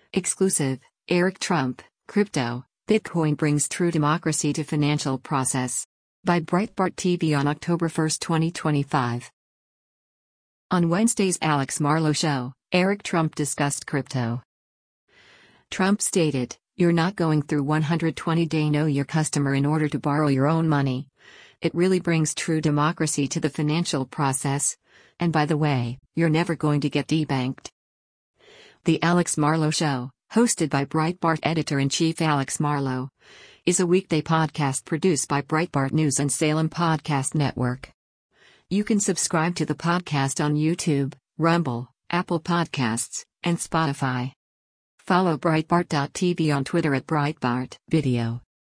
Exclusive, Eric Trump, Crypto, Bitcoin brings true democracy to financial process. By Breitbart TV on October 1, 2025. On Wednesday's Alex Marlow Show, Eric Trump discussed crypto. Trump stated, "You're not going through 120-day Know Your Customer in order to borrow your own money. It really brings true democracy to the financial process. And by the way, you're never going to get debanked." The Alex Marlow Show, hosted by Breitbart editor-in-chief Alex Marlow, is a weekday podcast produced by Breitbart News and Salem Podcast Network. You can subscribe to the podcast on YouTube, Rumble, Apple Podcasts, and Spotify. Follow Breitbart.tv on Twitter at Breitbart Video.